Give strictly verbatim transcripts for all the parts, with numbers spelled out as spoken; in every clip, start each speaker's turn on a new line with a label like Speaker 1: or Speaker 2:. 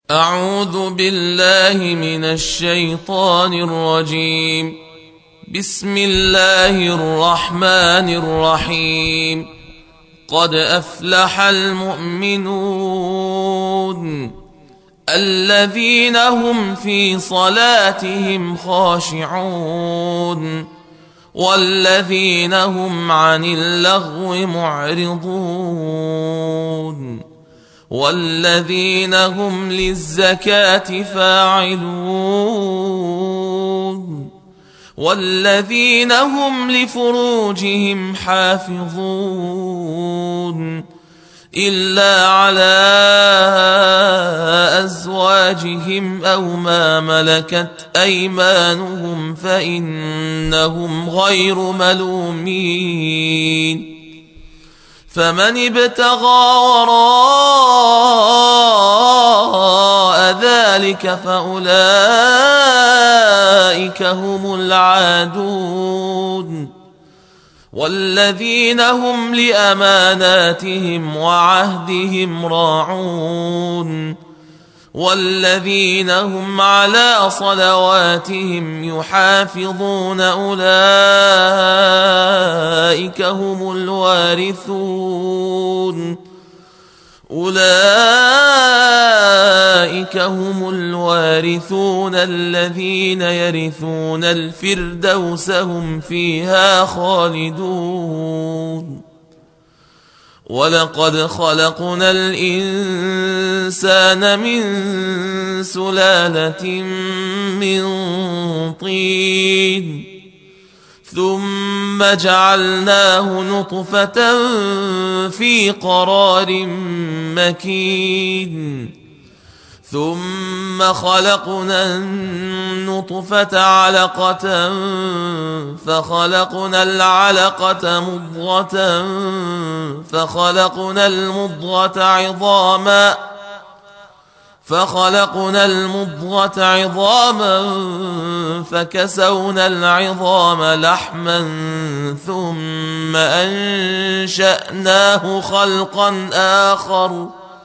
Speaker 1: أعوذ بالله من الشيطان الرجيم. بسم الله الرحمن الرحيم. قد أفلح المؤمنون الذين هم في صلاتهم خاشعون والذين هم عن اللغو معرضون والذين هم للزكاة فاعلون والذين هم لفروجهم حافظون إلا على أزواجهم أو ما ملكت أيمانهم فإنهم غير ملومين. فمن ابتغى وراء ذلك فأولئك هم العادون والذين هم لأماناتهم وعهدهم راعون والذين هم على صلواتهم يحافظون أولئك هم الوارثون أولئك هم الوارثون الذين يرثون الفردوس هم فيها خالدون. ولقد خلقنا الإنسان من سلالة من طين ثم جعلناه نطفة في قرار مكين ثم خلقنا النطفة علقة فخلقنا العلقة مضغة فخلقنا المضغة عظاما فخلقنا المضغة عظاما فكسونا العظام لحما ثم أنشأناه خلقا آخر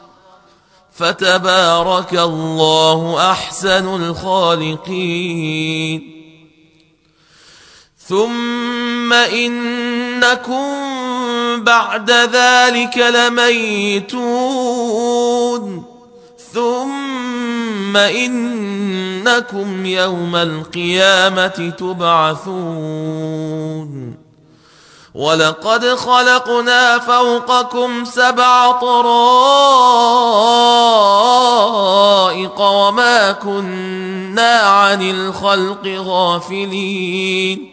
Speaker 1: فتبارك الله أحسن الخالقين. ثم إنكم بعد ذلك لميتون ثم إنكم يوم القيامة تبعثون. ولقد خلقنا فوقكم سبع طرائق وما كنا عن الخلق غافلين.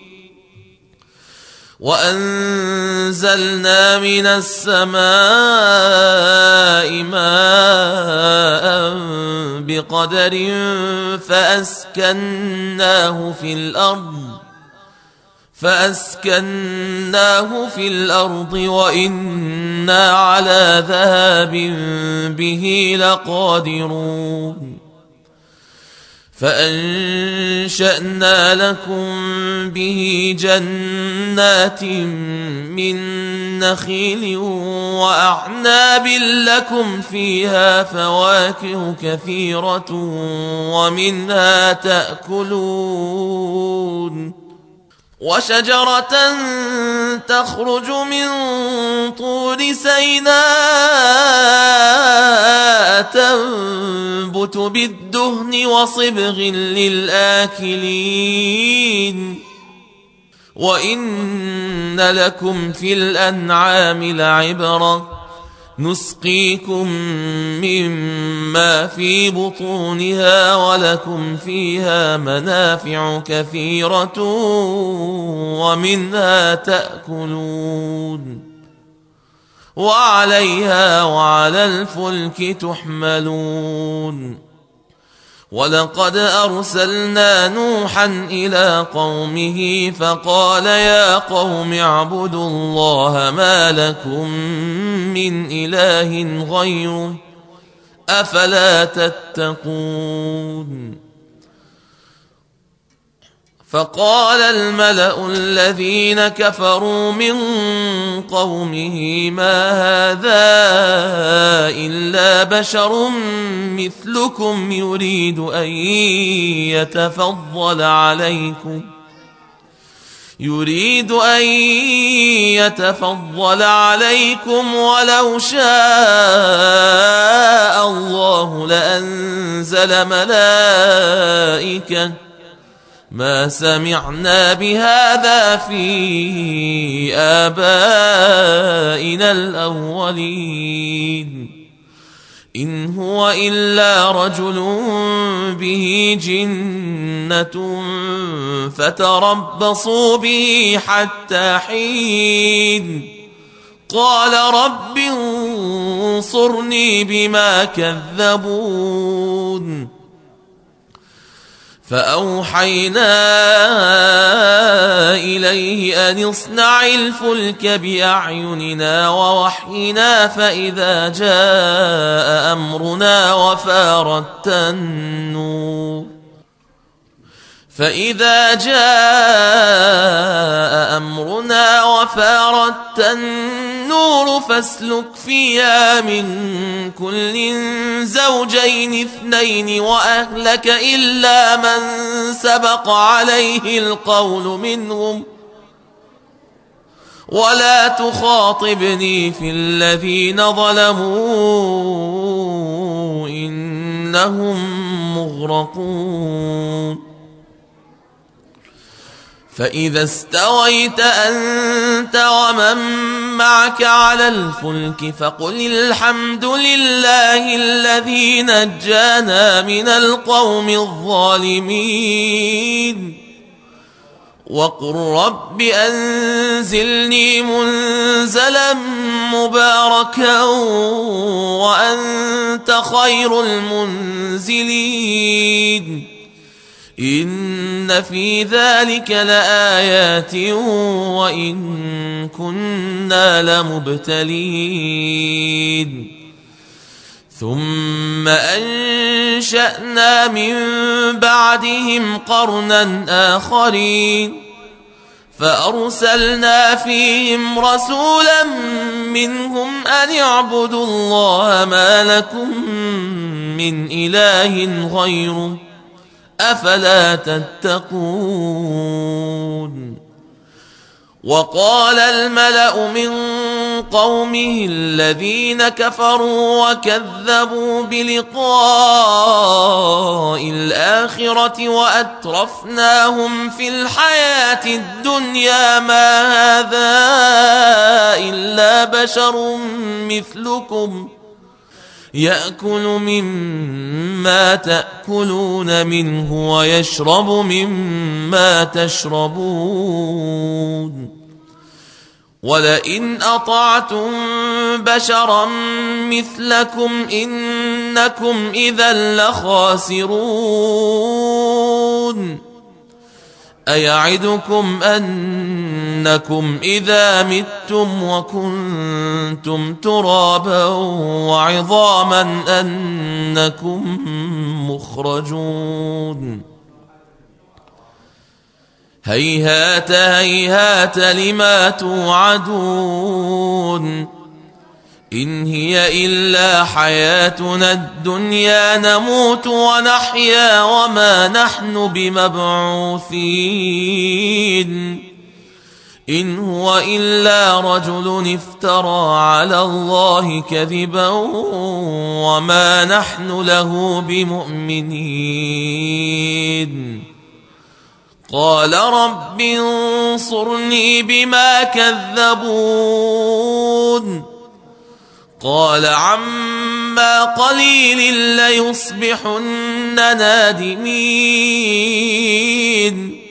Speaker 1: وأنزلنا من السماء ماء بقدر فأسكناه في الأرض فأسكناه في الأرض وإنا على ذهاب به لقادرون. فأنشأنا لكم به جنات من نخيل وأعناب لكم فيها فواكه كثيرة ومنها تأكلون. وشجرة تخرج من طور سيناء تنبت بالدهن وصبغ للآكلين. وإن لكم في الأنعام لعبرة نسقيكم مما في بطونها ولكم فيها منافع كثيرة ومنها تأكلون وعليها وعلى الفلك تحملون. ولقد أرسلنا نوحا إلى قومه فقال يا قوم اعبدوا الله ما لكم من إله غيره أفلا تتقون. فقال الملأ الذين كفروا من قومه ما هذا إلا بشر مثلكم يريد أن يتفضل عليكم يريد أن يتفضل عليكم ولو شاء الله لأنزل ملائكة ما سمعنا بهذا في آبائنا الأولين إن هو إلا رجل به جنة فتربصوا به حتى حين قال رب انصرني بما كذبون فأوحينا إليه أن اصنع الفلك بأعيننا ووحينا فإذا جاء أمرنا وفارت النور فإذا جاء أمرنا وفارت النور فاسلك فيها من كل زوجين اثنين وأهلك إلا من سبق عليه القول منهم ولا تخاطبني في الذين ظلموا إنهم مغرقون فإذا استويت أنت ومن معك على الفلك فقل الحمد لله الذي نجانا من القوم الظالمين وقل رب أنزلني منزلا مباركا وأنت خير المنزلين إن في ذلك لآيات وإن كنا لمبتلين ثم أنشأنا من بعدهم قرنا آخرين فأرسلنا فيهم رسولا منهم أن اعبدوا الله ما لكم من إله غيره أفلا تتقون وقال الملأ من قومه الذين كفروا وكذبوا بلقاء الآخرة وأترفناهم في الحياة الدنيا ما هذا إلا بشر مثلكم يأكل مما تأكلون منه ويشرب مما تشربون ولئن أطعتم بشرا مثلكم إنكم إذا لخاسرون أيعدكم أنكم إذا متم وكنتم ترابا وعظاما أنكم مخرجون هيهات هيهات لما توعدون إن هي إلا حياتنا الدنيا نموت ونحيا وما نحن بمبعوثين إن هو إلا رجل افترى على الله كذبا وما نحن له بمؤمنين قال رب انصرني بما كذبون قال عما قليل ليصبحن نادمين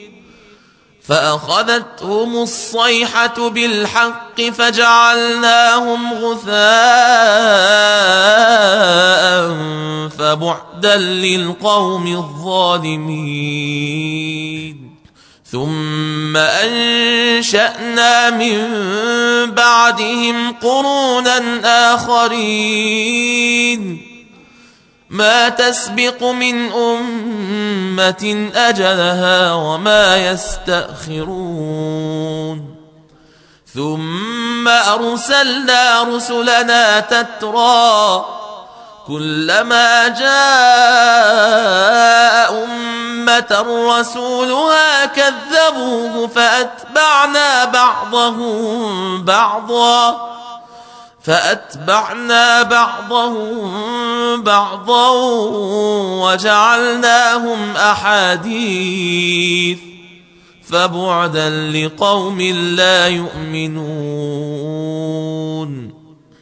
Speaker 1: فأخذتهم الصيحة بالحق فجعلناهم غثاء فبعدا للقوم الظالمين ثم أنشأنا من بعدهم قرونا آخرين ما تسبق من أمة أجلها وما يستأخرون ثم أرسلنا رسلنا تترى كلما جاء أمة رسولها كذبوه فأتبعنا بعضهم بعضا فأتبعنا بعضهم بعضا وجعلناهم أحاديث فبعدا لقوم لا يؤمنون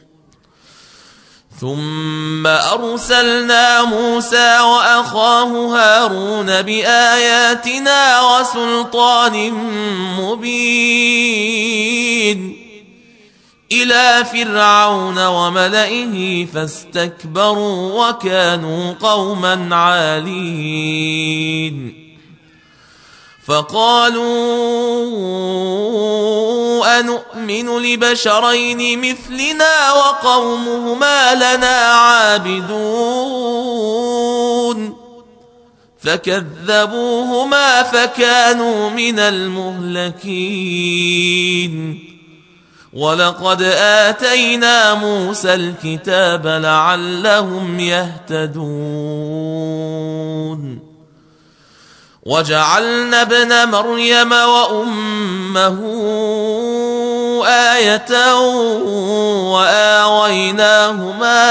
Speaker 1: ثم أرسلنا موسى وأخاه هارون بآياتنا وسلطان مبين إلى فرعون وملئه فاستكبروا وكانوا قوما عالين فقالوا أنؤمن لبشرين مثلنا وقومهما لنا عابدون فكذبوهما فكانوا من المهلكين ولقد آتينا موسى الكتاب لعلهم يهتدون وجعلنا ابن مريم وأمه آية وآويناهما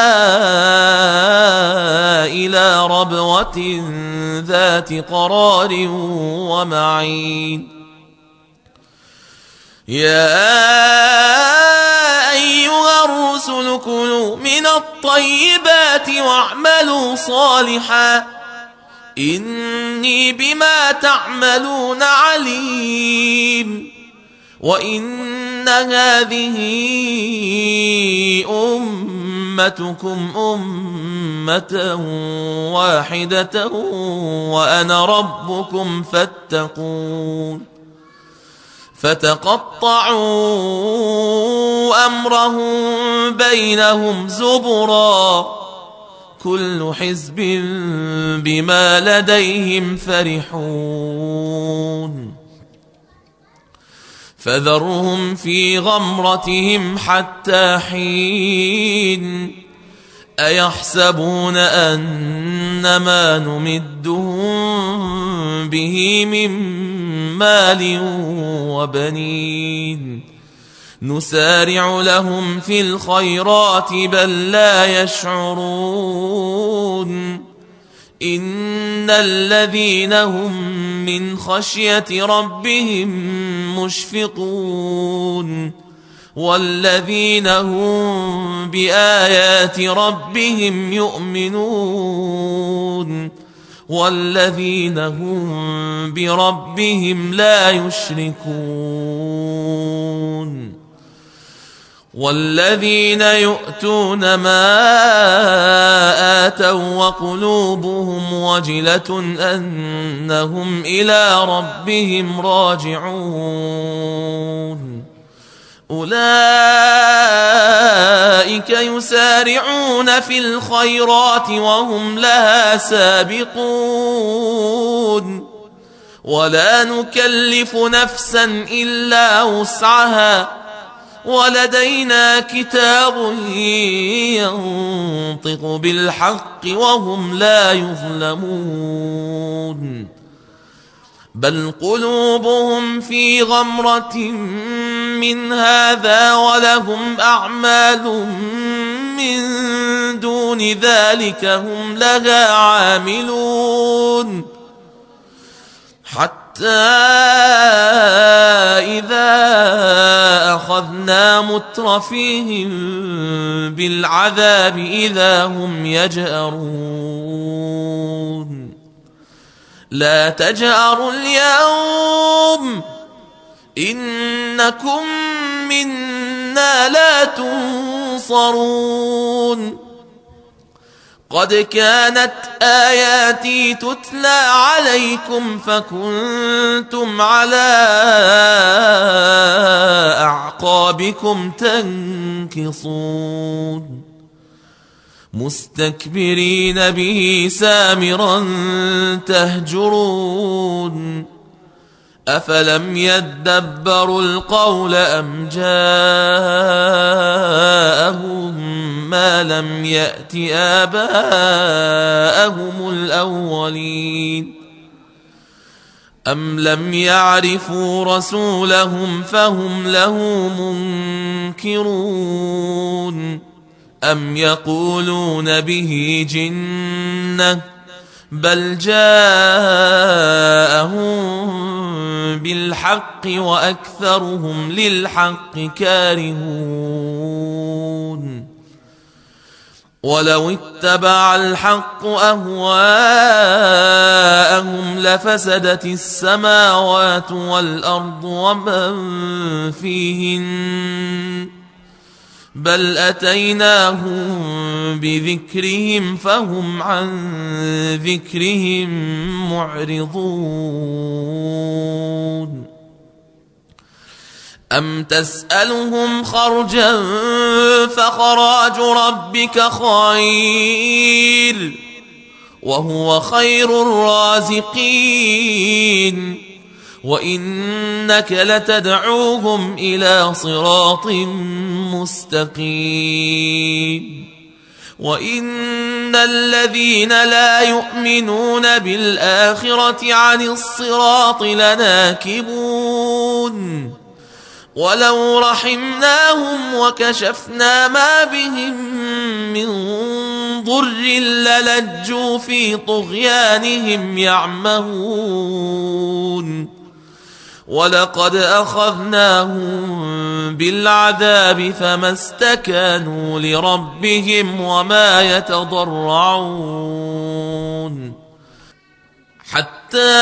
Speaker 1: إلى ربوة ذات قرار ومعين يا أيها الرسل كلوا من الطيبات واعملوا صالحا إني بما تعملون عليم وإن هذه أمتكم أمة واحدة وأنا ربكم فاتقون فتقطعوا أمرهم بينهم زبرا كل حزب بما لديهم فرحون فذرهم في غمرتهم حتى حين أيحسبون أن ما نمدهم به من مال وبنين نسارع لهم في الخيرات بل لا يشعرون إن الذين هم من خشية ربهم مشفقون والذين هم بآيات ربهم يؤمنون والذين هم بربهم لا يشركون والذين يؤتون ما آتوا وقلوبهم وجلة أنهم إلى ربهم راجعون أولئك يسارعون في الخيرات وهم لها سابقون ولا نكلف نفسا إلا وسعها ولدينا كتاب ينطق بالحق وهم لا يظلمون بل قلوبهم في غمرة من هذا ولهم أعمال من دون ذلك هم لها عاملون حتى إذا أخذنا مترفيهم بالعذاب إذا هم يجأرون لا تجأروا اليوم إنكم منا لا تنصرون قد كانت آياتي تتلى عليكم فكنتم على أعقابكم تنكصون مستكبرين به سامرا تهجرون أفلم يدبروا القول أم جاءهم ما لم يأت آباءهم الأولين أم لم يعرفوا رسولهم فهم له منكرون أم يقولون به جنة بل جاءهم بالحق وأكثرهم للحق كارهون ولو اتبع الحق أهواءهم لفسدت السماوات والأرض ومن فيهن بل أتيناهم بذكرهم فهم عن ذكرهم معرضون أم تسألهم خرجا فخراج ربك خير وهو خير الرازقين وإنك لتدعوهم إلى صراط مستقيم وإن الذين لا يؤمنون بالآخرة عن الصراط لناكبون ولو رحمناهم وكشفنا ما بهم من ضر للجوا في طغيانهم يعمهون ولقد أخذناهم بالعذاب فما استكانوا لربهم وما يتضرعون حتى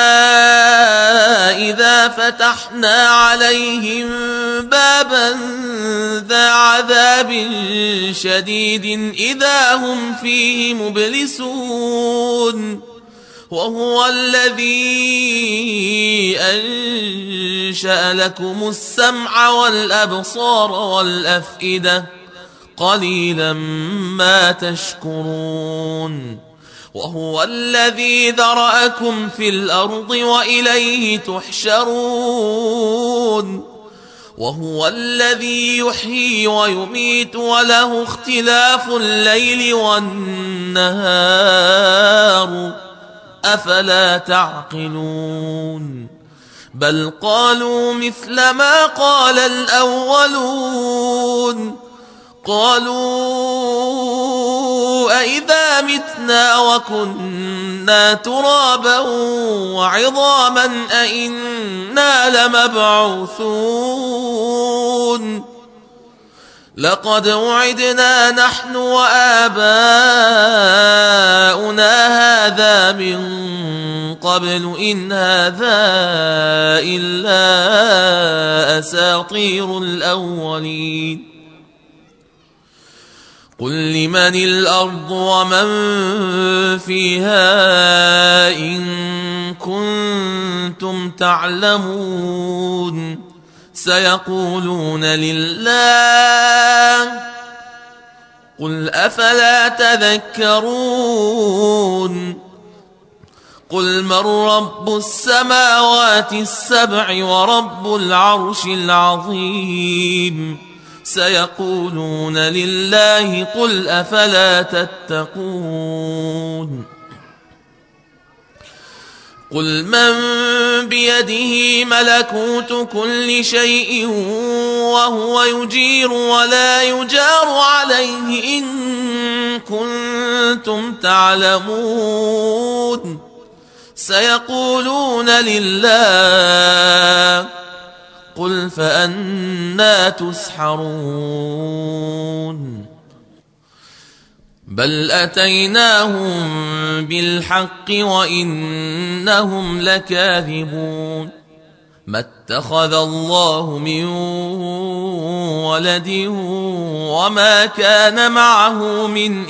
Speaker 1: إذا فتحنا عليهم بابا ذا عذاب شديد إذا هم فيه مبلسون وهو الذي أنشأ لكم السمع والأبصار والأفئدة قليلا ما تشكرون وهو الذي ذرأكم في الأرض وإليه تحشرون وهو الذي يحيي ويميت وله اختلاف الليل والنهار أفلا تعقلون بل قالوا مثل ما قال الأولون قالوا أئذا متنا وكنا ترابا وعظاما أئنا لمبعوثون لقد وعدنا نحن وآباؤنا هذا من قبل إن هذا إلا أساطير الأولين قل لمن الأرض ومن فيها إن كنتم تعلمون سيقولون لله قل أفلا تذكرون قل من رب السماوات السبع ورب العرش العظيم سيقولون لله قل أفلا تتقون قل من بيده ملكوت كل شيء وهو يجير ولا يجار عليه إن كنتم تعلمون سيقولون لله قل فأنا تسحرون بل أتيناهم بالحق وإنهم لكاذبون ما اتخذ الله من ولد وما كان معه من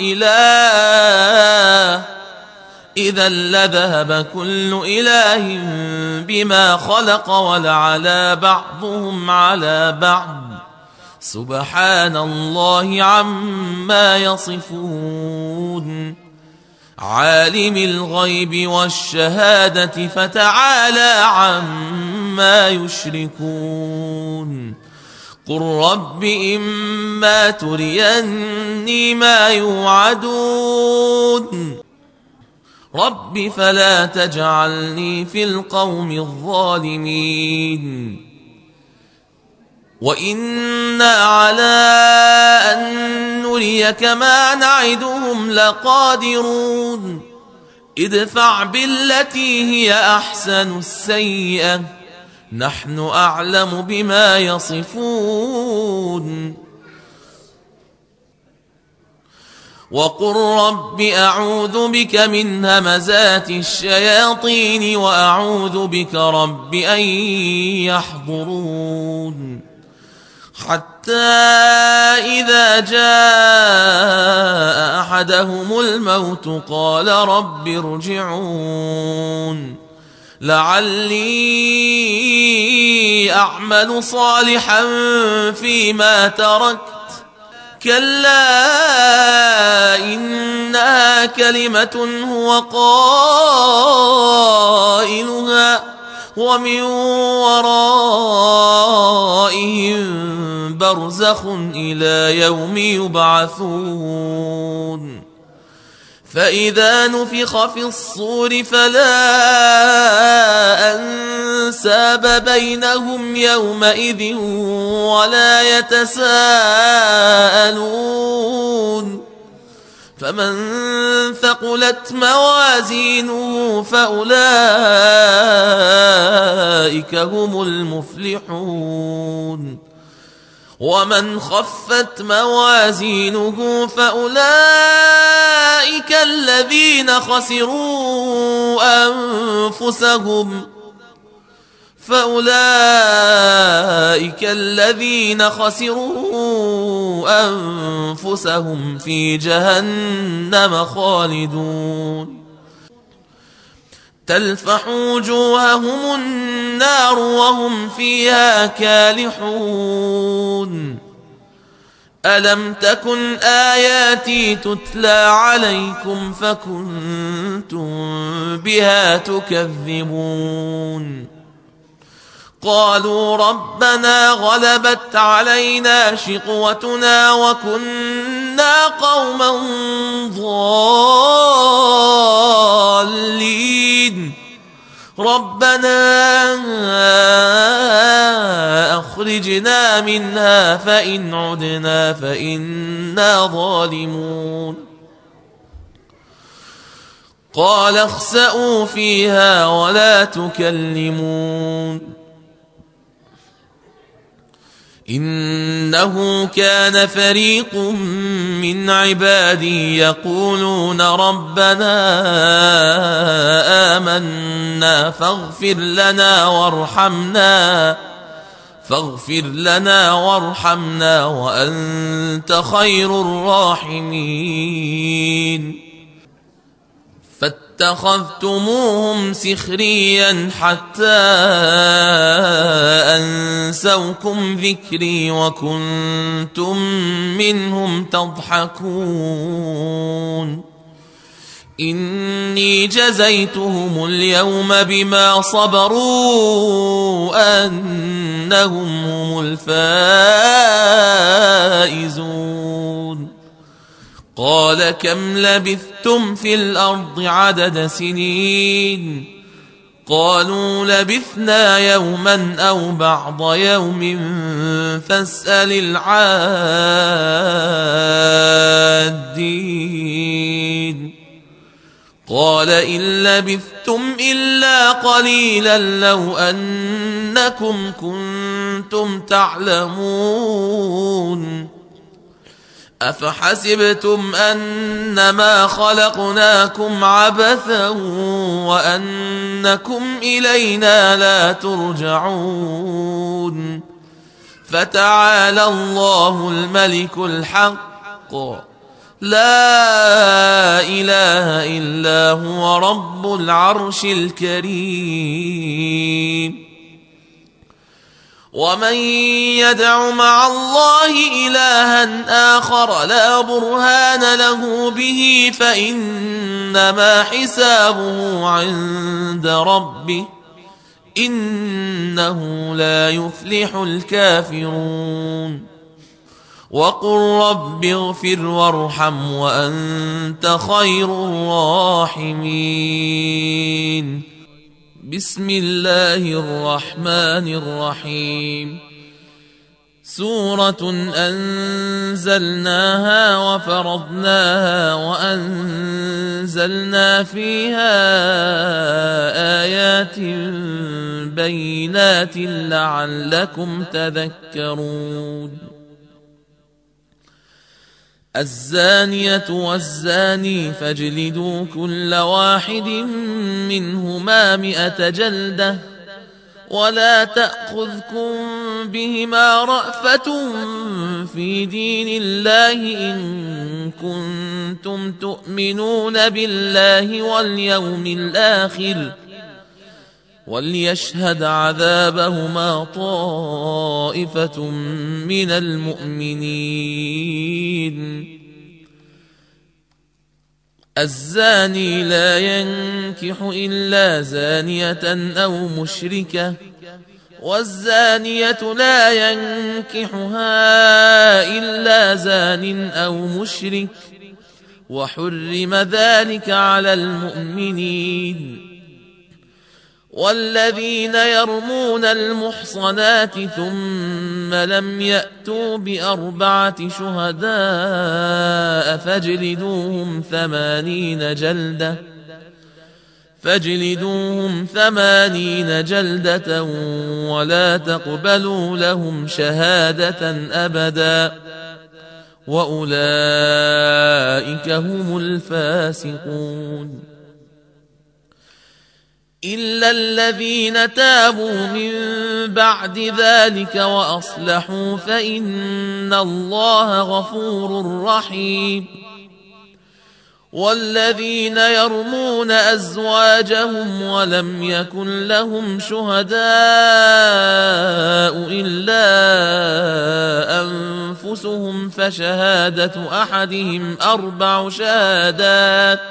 Speaker 1: إله إذا لذهب كل إله بما خلق ولعلى بعضهم على بعض سبحان الله عما يصفون عالم الغيب والشهادة فتعالى عما يشركون قل رب إما تريني ما يوعدون رب فلا تجعلني في القوم الظالمين وإنا على أن نريك ما نعدهم لقادرون ادفع بالتي هي أحسن السيئة نحن أعلم بما يصفون وقل رب أعوذ بك من همزات الشياطين وأعوذ بك رب أن يحضرون حتى إذا جاء أحدهم الموت قال رب ارجعون لعلي أعمل صالحا فيما تركت كلا إنها كلمة هو قائلها ومن ورائهم برزخ إلى يوم يبعثون فإذا نفخ في الصور فلا أنساب بينهم يومئذ ولا يتساءلون فمن ثقلت موازينه فأولئك هم المفلحون ومن خفت موازينه فأولئك الذين خسروا أنفسهم فأولئك الذين خسروا أنفسهم في جهنم خالدون تلفح وجوههم النار وهم فيها كالحون ألم تكن آياتي تتلى عليكم فكنتم بها تكذبون قالوا ربنا غلبت علينا شقوتنا وكنا قوما ضالين ربنا أخرجنا منها فإن عدنا فإنا ظالمون قال اخسئوا فيها ولا تكلمون إنه كان فريق من عبادي يقولون ربنا آمنا فاغفر لنا وارحمنا فاغفر لنا وارحمنا وأنت خير الراحمين فاتخذتموهم سخريا حتى أنسوكم ذكري وكنتم منهم تضحكون إني جزيتهم اليوم بما صبروا أنهم هم الفائزون قال كم لبثتم في الأرض عدد سنين قالوا لبثنا يوما أو بعض يوم فاسأل العادين قال إن لبثتم إلا قليلا لو أنكم كنتم تعلمون أفحسبتم أنما خلقناكم عبثا وأنكم إلينا لا ترجعون فتعالى الله الملك الحق لا إله إلا هو رب العرش الكريم ومن يدع مع الله إلها آخر لا برهان له به فإنما حسابه عند ربه إنه لا يفلح الكافرون وقل رب اغفر وارحم وأنت خير الراحمين. بسم الله الرحمن الرحيم. سورة أنزلناها وفرضناها وأنزلنا فيها آيات بينات لعلكم تذكرون. الزانية والزاني فاجلدوا كل واحد منهما مئة جلدة ولا تأخذكم بهما رأفة في دين الله إن كنتم تؤمنون بالله واليوم الآخر وليشهد عذابهما طائفة من المؤمنين. الزاني لا ينكح إلا زانية أو مشركة والزانية لا ينكحها إلا زان أو مشرك وحرم ذلك على المؤمنين. والذين يرمون المحصنات ثم لم يأتوا بأربعة شهداء فاجلدوهم ثمانين جلدة فاجلدوهم ثمانين جلدة ولا تقبلوا لهم شهادة أبدا وأولئك هم الفاسقون. إلا الذين تابوا من بعد ذلك وأصلحوا فإن الله غفور رحيم. والذين يرمون أزواجهم ولم يكن لهم شهداء إلا أنفسهم فشهادة أحدهم أربع شهادات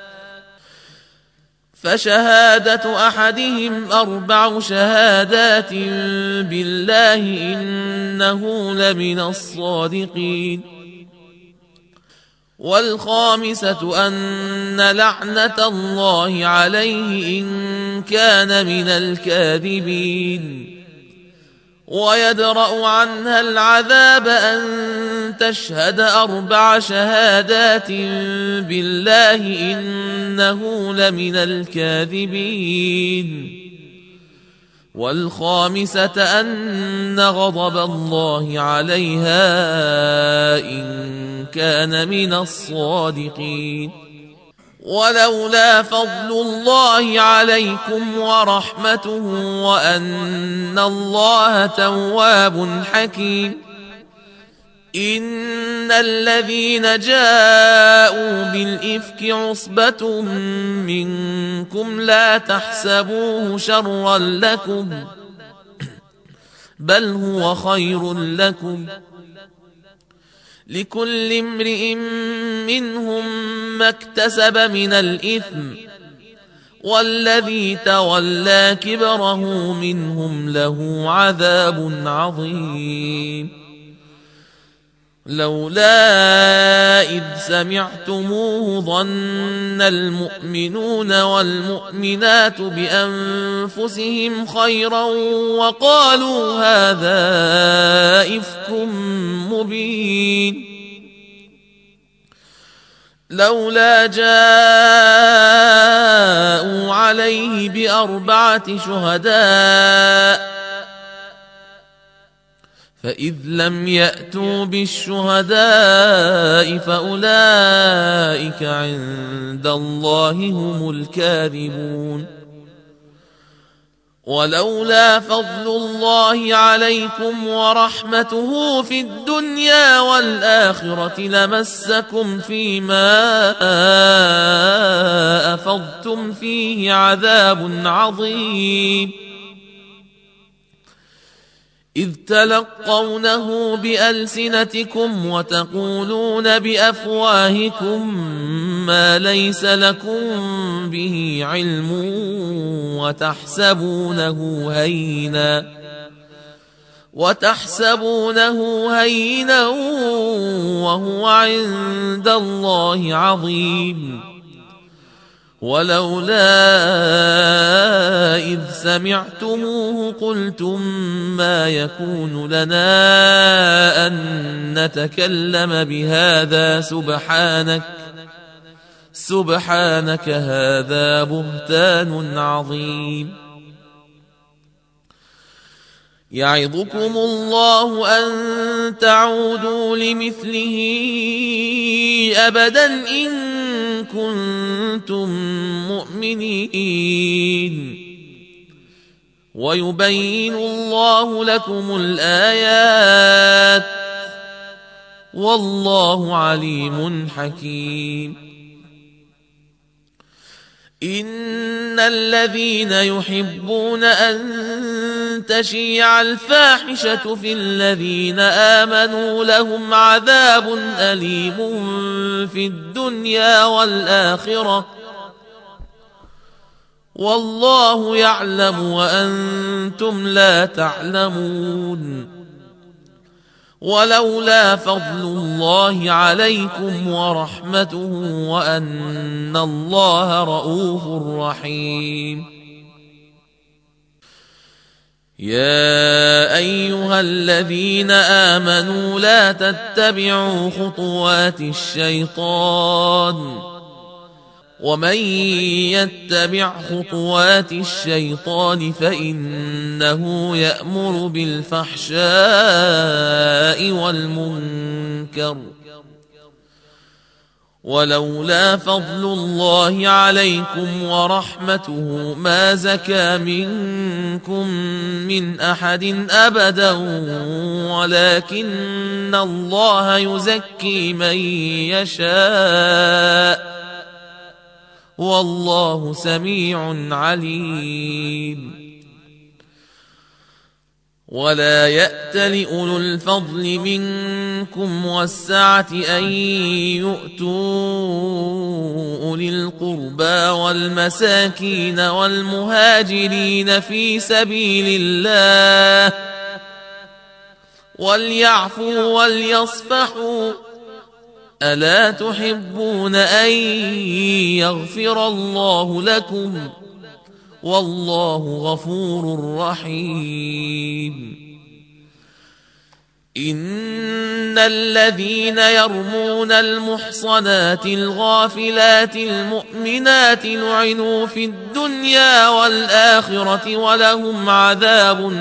Speaker 1: فشهادة أحدهم أربع شهادات بالله إنه لمن الصادقين. والخامسة أن لعنة الله عليه إن كان من الكاذبين. ويدرأ عنها العذاب أن تشهد أربع شهادات بالله إنه لمن الكاذبين. والخامسة أن غضب الله عليها إن كان من الصادقين. ولولا فضل الله عليكم ورحمته وأن الله تواب حكيم. إن الذين جاءوا بالإفك عصبة منكم لا تحسبوه شرا لكم بل هو خير لكم لكل امرئ منهم ما اكتسب من الإثم والذي تولى كبره منهم له عذاب عظيم. لولا إذ سمعتموه ظن المؤمنون والمؤمنات بأنفسهم خيرا وقالوا هذا إفك مبين. لولا جاءوا عليه بأربعة شهداء فإذ لم يأتوا بالشهداء فأولئك عند الله هم الكاذبون. ولولا فضل الله عليكم ورحمته في الدنيا والآخرة لمسكم فيما أفضتم فيه عذاب عظيم. إذ تلقونه بألسنتكم وتقولون بأفواهكم ما ليس لكم به علم وتحسبونه هينا وتحسبونه هينا وهو عند الله عظيم. ولولا إذ سمعتموه قلتم ما يكون لنا أن نتكلم بهذا سبحانك سبحانك هذا بهتان عظيم. يعظكم الله أن تعودوا لمثله أبدا إن كنتم مؤمنين ويبين الله لكم الآيات والله عليم حكيم. إن الذين يحبون أن تشيع الفاحشة في الذين آمنوا لهم عذاب أليم في الدنيا والآخرة والله يعلم وأنتم لا تعلمون. ولولا فضل الله عليكم ورحمته وأن الله رؤوف رحيم. يا أيها الذين آمنوا لا تتبعوا خطوات الشيطان ومن يتبع خطوات الشيطان فإنه يأمر بالفحشاء والمنكر ولولا فضل الله عليكم ورحمته ما زكى منكم من أحد أبدا ولكن الله يزكي من يشاء والله سميع عليم. ولا يأتل أولو الفضل منكم والسعة أن يؤتوا أولي القربى والمساكين والمهاجرين في سبيل الله وليعفوا وليصفحوا ألا تحبون أن يغفر الله لكم والله غفور رحيم. إن الذين يرمون المحصنات الغافلات المؤمنات لعنوا في الدنيا والآخرة ولهم عذاب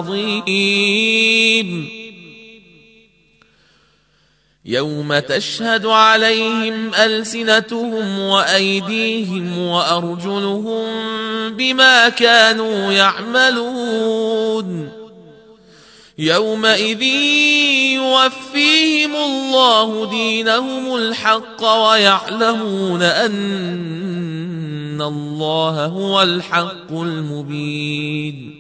Speaker 1: عظيم. يوم تشهد عليهم ألسنتهم وأيديهم وأرجلهم بما كانوا يعملون يومئذ يوفيهم الله دينهم الحق ويعلمون أن الله هو الحق المبين.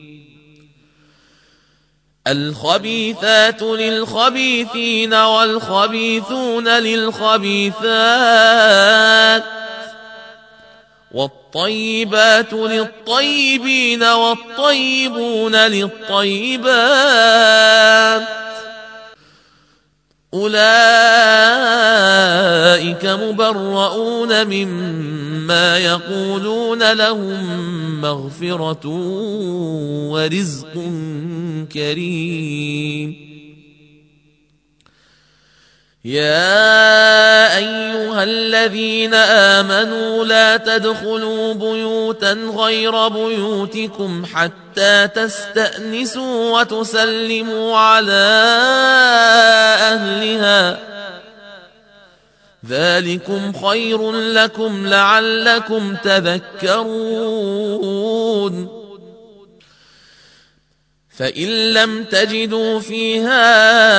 Speaker 1: الخبيثات للخبيثين والخبيثون للخبيثات والطيبات للطيبين والطيبون للطيبات أولئك مبرؤون مما يقولون لهم مغفرة ورزق كريم. يا أيها الذين آمنوا لا تدخلوا بيوتا غير بيوتكم حتى تستأنسوا وتسلموا على أهلها ذلكم خير لكم لعلكم تذكرون. فإن لم تجدوا فيها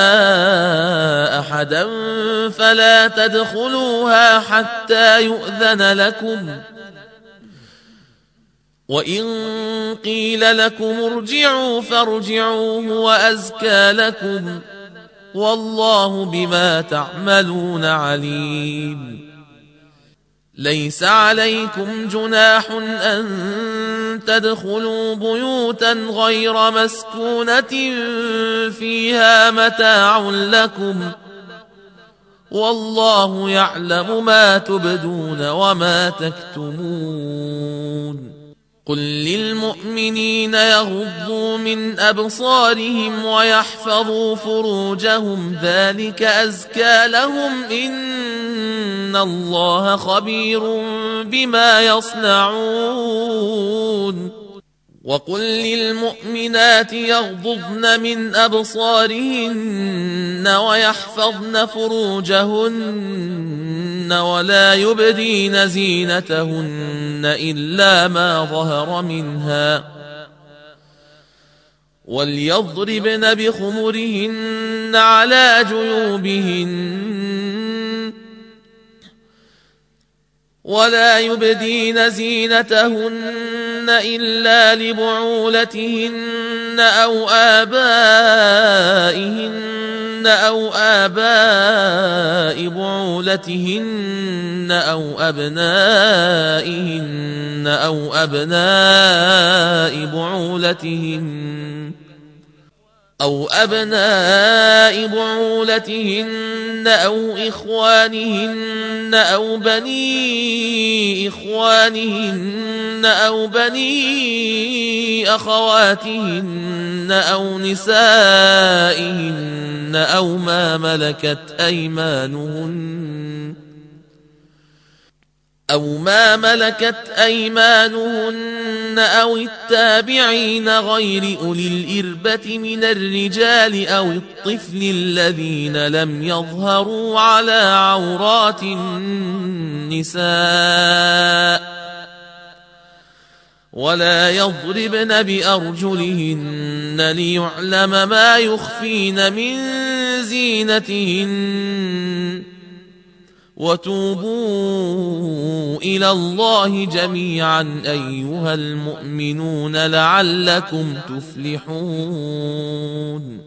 Speaker 1: أحدا فلا تدخلوها حتى يؤذن لكم وإن قيل لكم ارجعوا فارجعوا هو أزكى لكم والله بما تعملون عليم. ليس عليكم جناح أن تدخلوا بيوتا غير مسكونة فيها متاع لكم والله يعلم ما تبدون وما تكتمون. قل للمؤمنين يغضوا من أبصارهم ويحفظوا فروجهم ذلك أزكى لهم إن الله خبير بما يصنعون. وقل للمؤمنات يغضضن من أبصارهن ويحفظن فروجهن ولا يبدين زينتهن إلا ما ظهر منها وليضربن بخمرهن على جيوبهن ولا يبدين زينتهن إلا لبعولتهن أو آبائهن أو آباء بعولتهن أو أبنائهن أو أبناء بعولتهن أو أبناء بعولتهن أو إخوانهن أو بني إخوانهن أو بني أخواتهن أو نسائهن أو ما ملكت أيمانهن أو ما ملكت أيمانهن أو التابعين غير أولي الإربة من الرجال أو الطفل الذين لم يظهروا على عورات النساء ولا يضربن بأرجلهن ليعلم ما يخفين من زينتهن وتوبوا إلى الله جميعا أيها المؤمنون لعلكم تفلحون.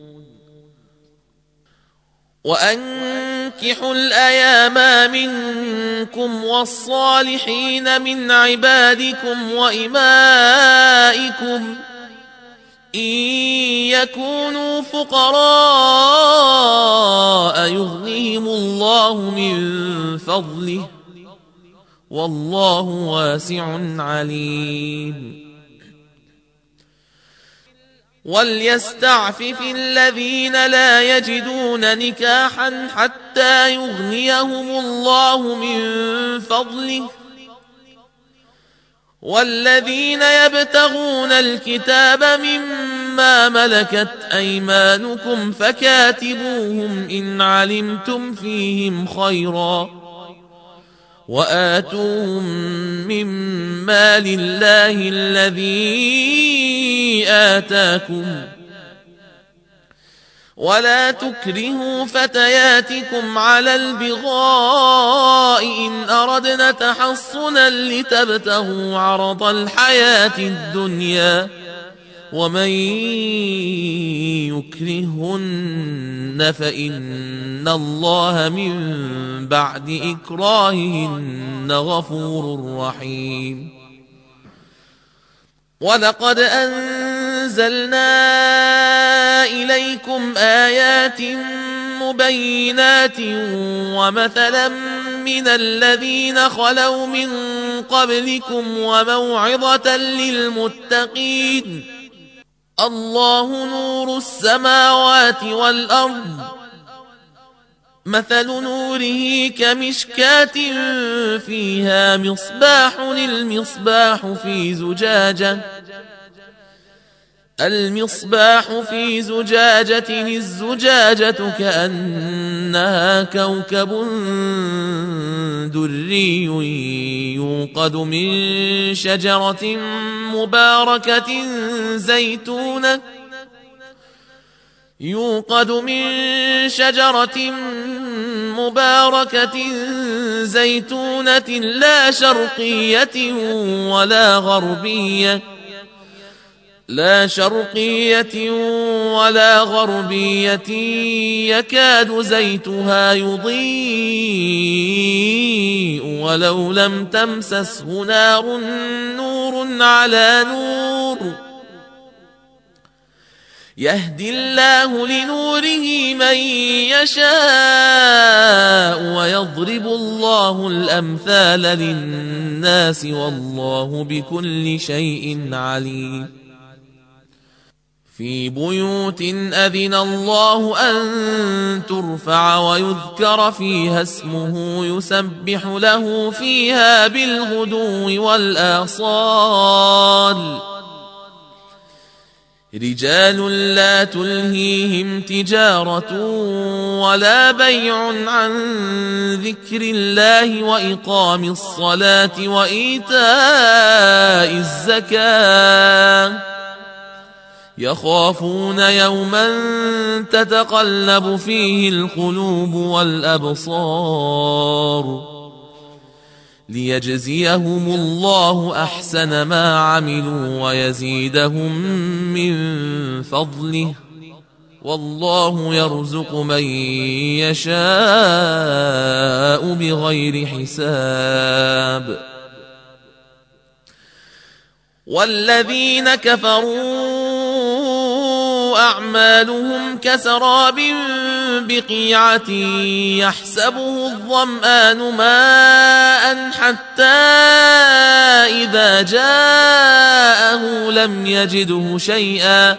Speaker 1: وأنكحوا الأيام منكم والصالحين من عبادكم وإمائكم إن يكونوا فقراء يغنيهم الله من فضله والله واسع عليم. وليستعفف الذين لا يجدون نكاحا حتى يغنيهم الله من فضله والذين يبتغون الكتاب مما ملكت أيمانكم فكاتبوهم إن علمتم فيهم خيرا وآتوهم مما لله الذي آتاكم ولا تكرهوا فتياتكم على البغاء إن أردنا تحصنا لتبتغوا عرض الحياة الدنيا ومن يكرهن فإن الله من بعد إكراههن غفور رحيم. ولقد أنزلنا إليكم آيات مبينات ومثلا من الذين خلوا من قبلكم وموعظة للمتقين. الله نور السماوات والأرض مثل نوره كمشكاة فيها مصباح المصباح في زجاجة المصباح في زجاجة الزجاجة كأنها كوكب دري يوقد من شجرة مباركة زيتونة يوقد من شجرة مباركة زيتونة لا شرقية ولا غربية لا شرقية ولا غربية يكاد زيتها يضيء ولو لم تمسسه نار نور على نور يهدي الله لنوره من يشاء ويضرب الله الأمثال للناس والله بكل شيء عليم في بيوت أذن الله أن ترفع ويذكر فيها اسمه يسبح له فيها بالغدو والآصال رجال لا تلهيهم تجارة ولا بيع عن ذكر الله وإقام الصلاة وإيتاء الزكاة يخافون يوما تتقلب فيه القلوب والأبصار ليجزيهم الله أحسن ما عملوا ويزيدهم من فضله والله يرزق من يشاء بغير حساب والذين كفروا أعمالهم كسراب بقيعة يحسبه الظمآن ماء حتى إذا جاءه لم يجده شيئا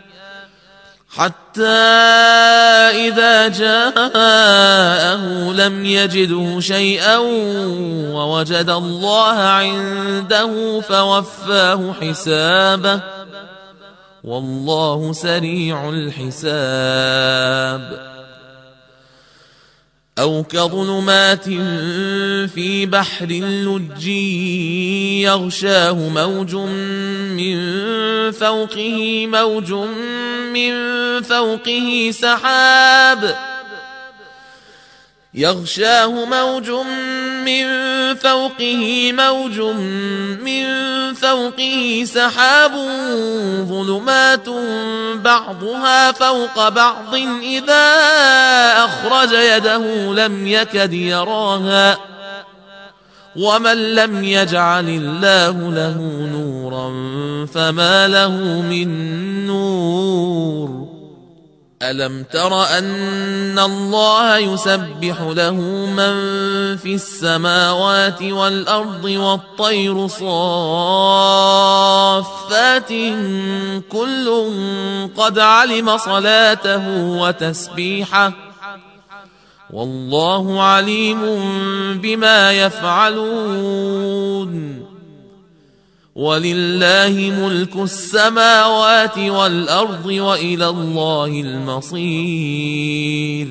Speaker 1: حتى إذا جاءه لم يجده شيئا ووجد الله عنده فوفاه حسابه والله سريع الحساب أو كظلمات في بحر لج يغشاه موج من فوقه موج من فوقه سحاب يغشاه موج من فوقه موج من فوقه سحاب ظلمات بعضها فوق بعض إذا أخرج يده لم يكد يراها ومن لم يجعل الله له نورا فما له من نور ألم تر أن الله يسبح له من في السماوات والأرض والطير صافات كل قد علم صلاته وتسبيحه والله عليم بما يفعلون ولله ملك السماوات والأرض وإلى الله المصير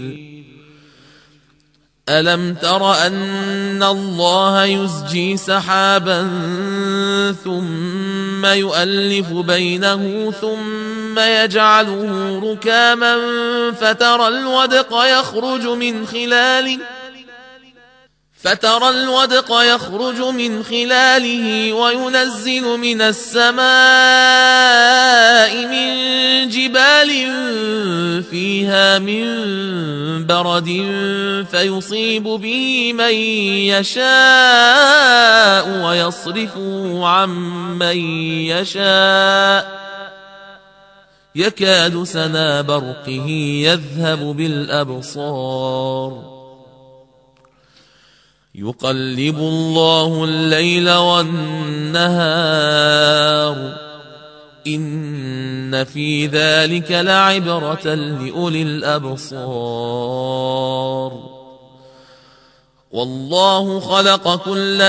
Speaker 1: ألم تر أن الله يزجي سحابا ثم يؤلف بينه ثم يجعله ركاما فترى الودق يخرج من خلاله فترى الودق يخرج من خلاله وينزل من السماء من جبال فيها من برد فيصيب به من يشاء ويصرفه عن من يشاء يكاد سنا برقه يذهب بالأبصار يقلب الله الليل والنهار إن في ذلك لعبرة لأولي الأبصار والله خلق كل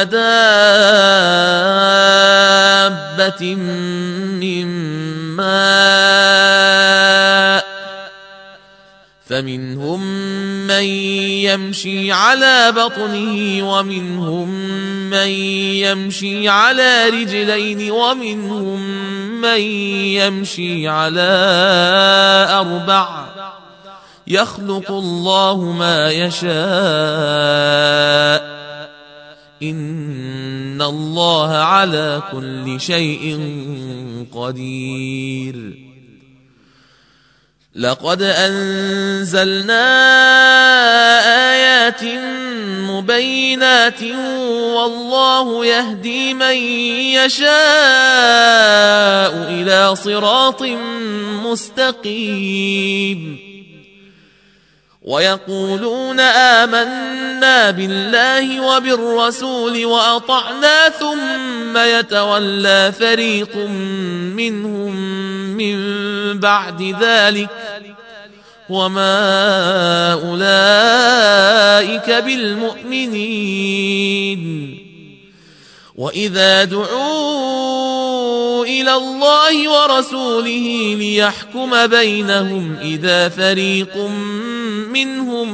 Speaker 1: دابة من ماء فمنهم من يمشي على بطنه ومنهم من يمشي على رجلين ومنهم من يمشي على أربع يخلق الله ما يشاء إن الله على كل شيء قدير. لقد أنزلنا آيات مبينات والله يهدي من يشاء إلى صراط مستقيم. ويقولون آمنا بالله وبالرسول وأطعنا ثم يتولى فريق منهم من بعد ذلك وما أولئك بالمؤمنين. وإذا دعوا إلى الله ورسوله ليحكم بينهم إذا فريق منهم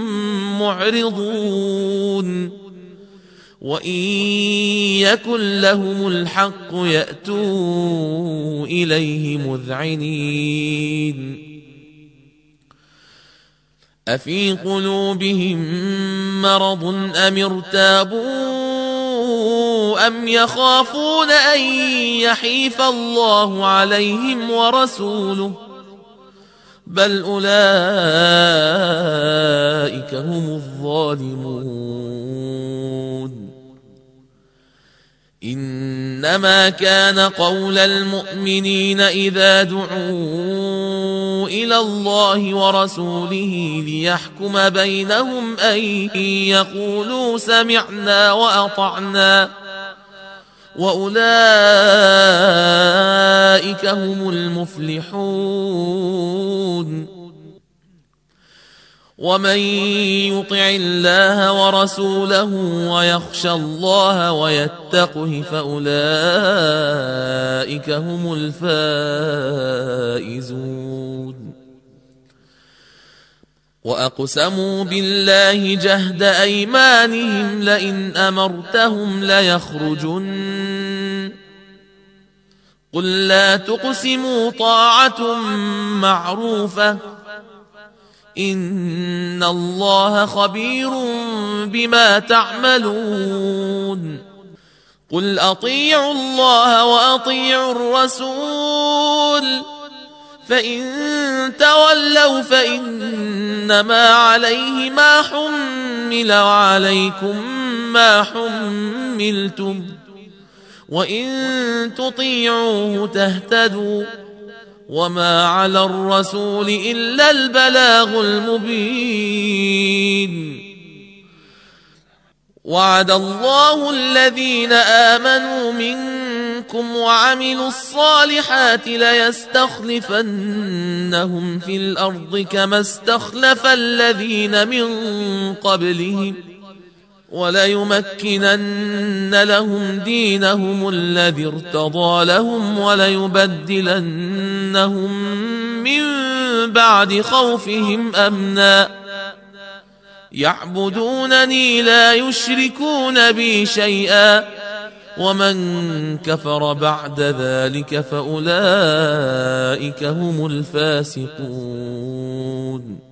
Speaker 1: معرضون وإن يكن لهم الحق يأتوا إليه مذعنين. أفي قلوبهم مرض أم ارتابوا أم يخافون أن يحيف الله عليهم ورسوله بل أولئك هم الظالمون. إنما كان قول المؤمنين إذا دعوا إلى الله ورسوله ليحكم بينهم أن يقولوا سمعنا وأطعنا وأولئك هم المفلحون. ومن يطع الله ورسوله ويخشى الله ويتقه فأولئك هم الفائزون. وأقسموا بالله جهد أيمانهم لئن أمرتهم ليخرجن قل لا تقسموا طاعة معروفة إن الله خبير بما تعملون. قل أطيعوا الله وأطيعوا الرسول فإن تولوا فإنما عليه ما حمل وعليكم ما حملتم وإن تطيعوه تهتدوا وما على الرسول إلا البلاغ المبين. وعد الله الذين آمنوا منكم وعملوا الصالحات ليستخلفنهم في الأرض كما استخلف الذين من قبلهم وليمكنن لهم دينهم الذي ارتضى لهم وليبدلنهم من بعد خوفهم أمنا يعبدونني لا يشركون بي شيئا ومن كفر بعد ذلك فأولئك هم الفاسقون.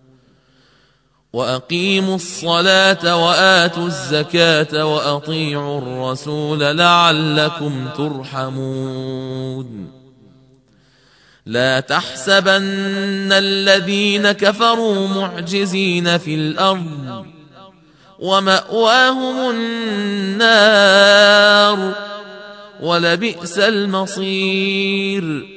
Speaker 1: وأقيموا الصلاة وآتوا الزكاة وأطيعوا الرسول لعلكم ترحمون. لا تحسبن الذين كفروا معجزين في الأرض ومأواهم النار ولبئس المصير.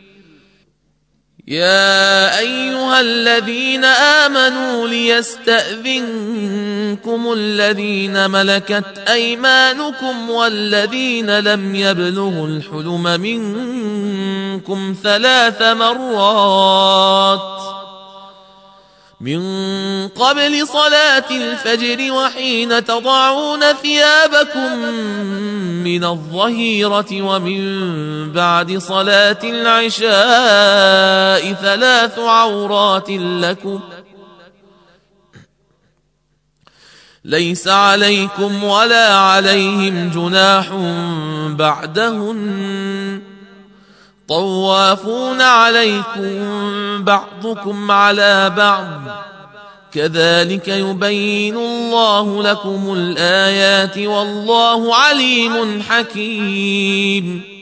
Speaker 1: يا أيها الذين آمنوا ليستأذنكم الذين ملكت أيمانكم والذين لم يبلغوا الحلم منكم ثلاث مرات من قبل صلاة الفجر وحين تضعون ثيابكم من الظهيرة ومن بعد صلاة العشاء ثلاث عورات لكم ليس عليكم ولا عليهم جناح بعدهن طوافون عليكم بعضكم على بعض كذلك يبين الله لكم الآيات والله عليم حكيم.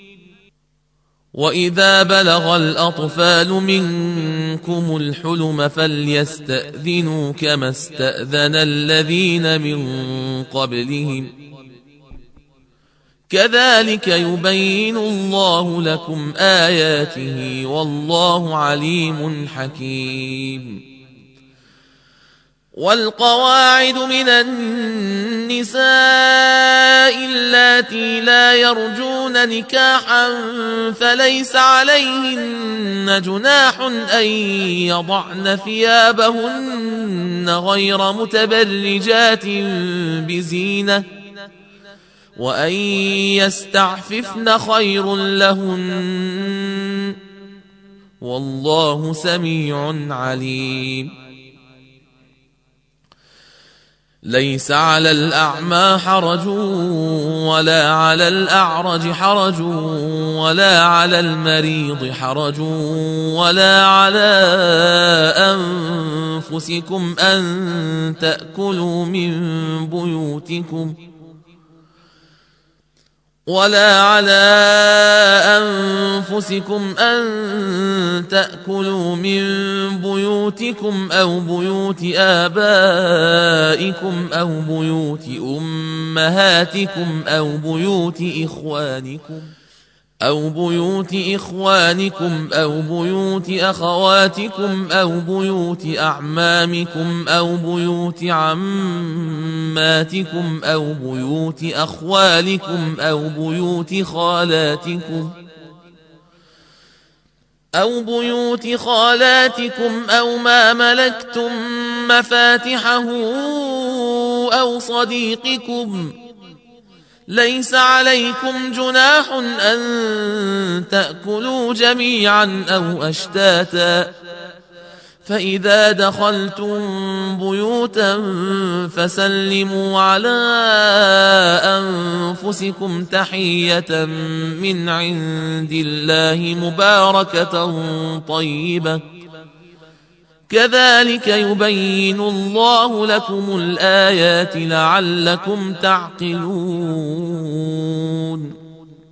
Speaker 1: وإذا بلغ الأطفال منكم الحلم فليستأذنوا كما استأذن الذين من قبلهم كذلك يبين الله لكم آياته والله عليم حكيم. والقواعد من النساء اللاتي لا يرجون نكاحا فليس عليهن جناح أن يضعن ثيابهن غير متبرجات بزينة وأن يستعففن خير لهن والله سميع عليم. ليس على الأعمى حرج ولا على الأعرج حرج ولا على المريض حرج ولا على أنفسكم أن تأكلوا من بيوتكم ولا على أنفسكم أن تأكلوا من بيوتكم أو بيوت آبائكم أو بيوت أمهاتكم أو بيوت إخوانكم أو بيوت إخوانكم أو بيوت أخواتكم أو بيوت أعمامكم أو بيوت عماتكم أو بيوت أخوالكم أو بيوت خالاتكم أو بيوت خالاتكم أو ما ملكتم مفاتحه أو صديقكم ليس عليكم جناح أن تأكلوا جميعا أو أشتاتا فإذا دخلتم بيوتا فسلموا على أنفسكم تحية من عند الله مباركة طيبة كذلك يبين الله لكم الآيات لعلكم تعقلون.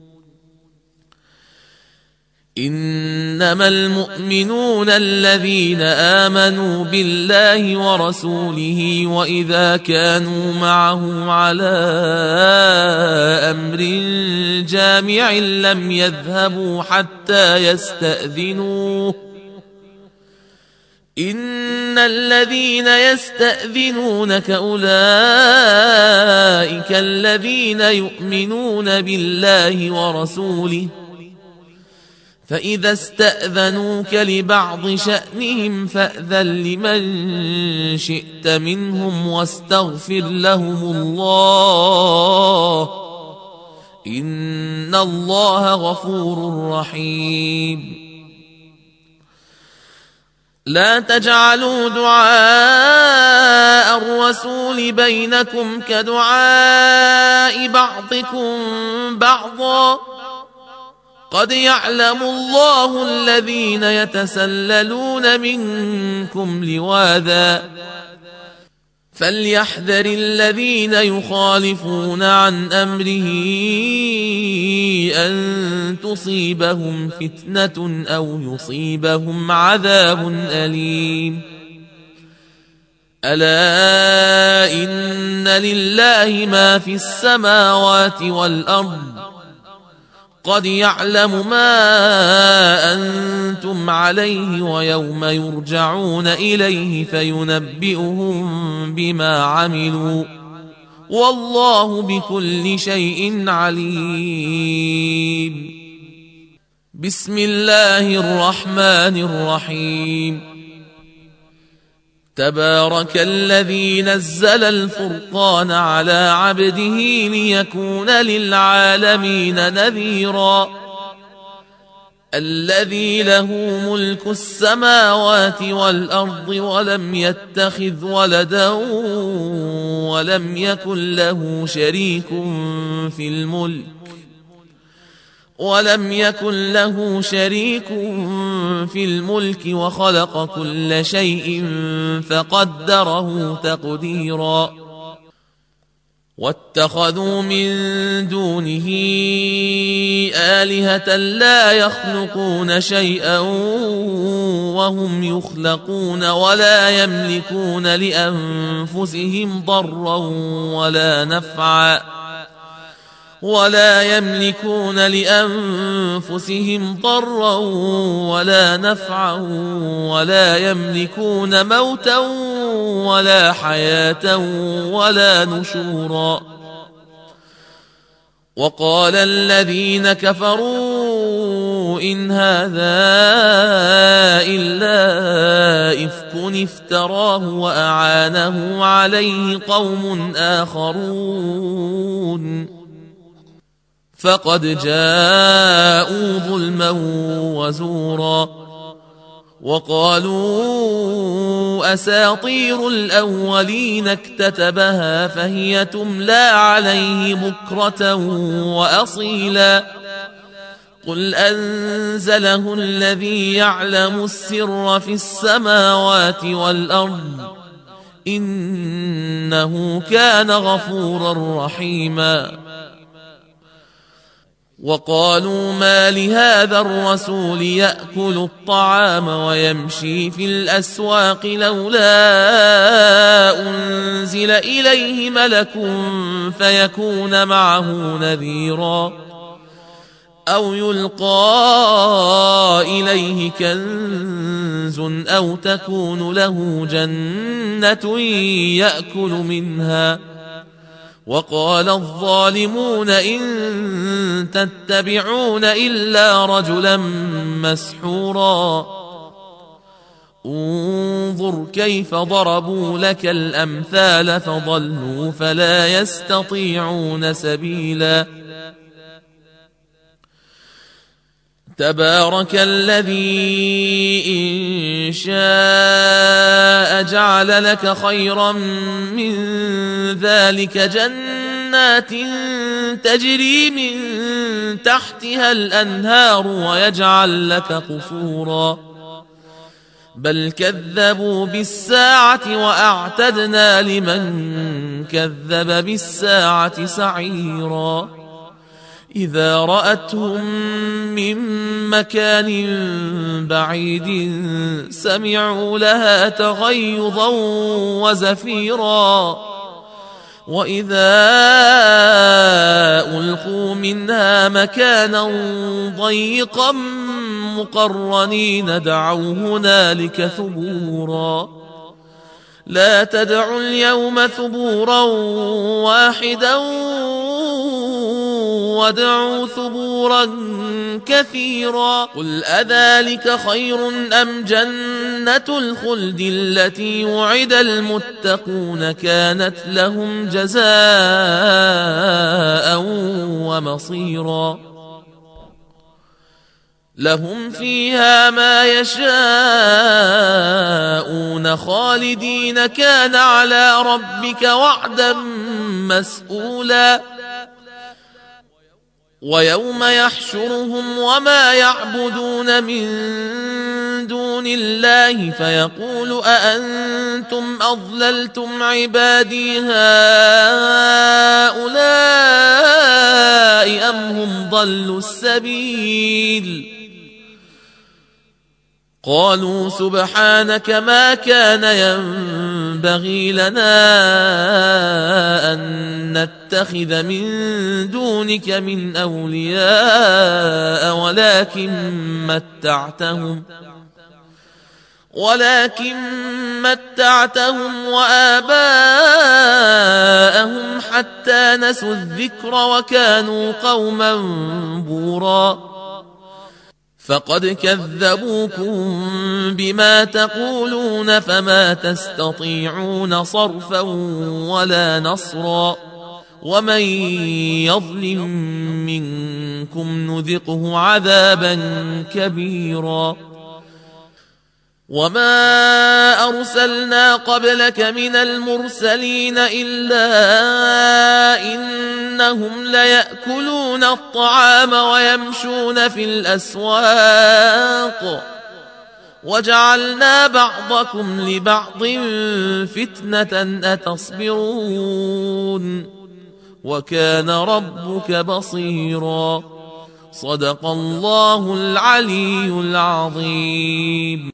Speaker 1: إنما المؤمنون الذين آمنوا بالله ورسوله وإذا كانوا معه على أمر جامع لم يذهبوا حتى يستأذنوه إن الذين يستأذنونك أولئك الذين يؤمنون بالله ورسوله فإذا استأذنوك لبعض شأنهم فأذن لمن شئت منهم واستغفر لهم الله إن الله غفور رحيم. لا تجعلوا دعاء الرسول بينكم كدعاء بعضكم بعضا قد يعلم الله الذين يتسللون منكم لواذا فليحذر الذين يخالفون عن أمره أن تصيبهم فتنة أو يصيبهم عذاب أليم. ألا إن لله ما في السماوات والأرض قد يعلم ما أنتم عليه ويوم يرجعون إليه فينبئهم بما عملوا والله بكل شيء عليم. بسم الله الرحمن الرحيم. تبارك الذي نزل الفرقان على عبده ليكون للعالمين نذيرا الذي له ملك السماوات والأرض ولم يتخذ ولدا ولم يكن له شريك في الملك ولم يكن له شريك في الملك وخلق كل شيء فقدره تقديرا واتخذوا من دونه آلهة لا يخلقون شيئا وهم يخلقون ولا يملكون لأنفسهم ضرا ولا نفعا ولا يملكون لأنفسهم ضرا ولا نفعا ولا يملكون موتا ولا حياة ولا نشورا وقال الذين كفروا إن هذا إلا إفك افتراه وأعانه عليه قوم آخرون فقد جاءوا ظلما وزورا وقالوا أساطير الأولين اكتتبها فهي تملى عليه بكرة وأصيلا قل أنزله الذي يعلم السر في السماوات والأرض إنه كان غفورا رحيما وقالوا ما لهذا الرسول يأكل الطعام ويمشي في الأسواق لولا أنزل إليه ملك فيكون معه نذيرا أو يلقى إليه كنز أو تكون له جنة يأكل منها وقال الظالمون إن تتبعون إلا رجلا مسحورا انظر كيف ضربوا لك الأمثال فضلوا فلا يستطيعون سبيلا تبارك الذي إن شاء جعل لك خيرا من ذلك جنات تجري من تحتها الأنهار ويجعل لك قصورا بل كذبوا بالساعة وأعتدنا لمن كذب بالساعة سعيرا إذا رأتهم من مكان بعيد سمعوا لها تغيظا وزفيرا وإذا ألقوا منها مكانا ضيقا مقرنين دعوا هنالك ثبورا لا تدعوا اليوم ثبورا واحدا وادعوا ثبورا كثيرا قل أذلك خير أم جنة الخلد التي وعد المتقون كانت لهم جزاء ومصيرا لهم فيها ما يشاءون خالدين كان على ربك وعدا مسئولا ويوم يحشرهم وما يعبدون من دون الله فيقول أأنتم أضللتم عبادي هؤلاء أم هم ضلوا السبيل قالوا سبحانك ما كان ينبغي لنا أن نتخذ من دونك من أولياء ولكن متعتهم ولكن متعتهم وآباءهم حتى نسوا الذكر وكانوا قوما بورا فقد كذبوكم بما تقولون فما تستطيعون صرفا ولا نصرا ومن يظلم منكم منكم نذقه عذابا كبيرا وما أرسلنا قبلك من المرسلين إلا إنهم ليأكلون الطعام ويمشون في الأسواق وجعلنا بعضكم لبعض فتنة أتصبرون وكان ربك بصيرا. صدق الله العلي العظيم.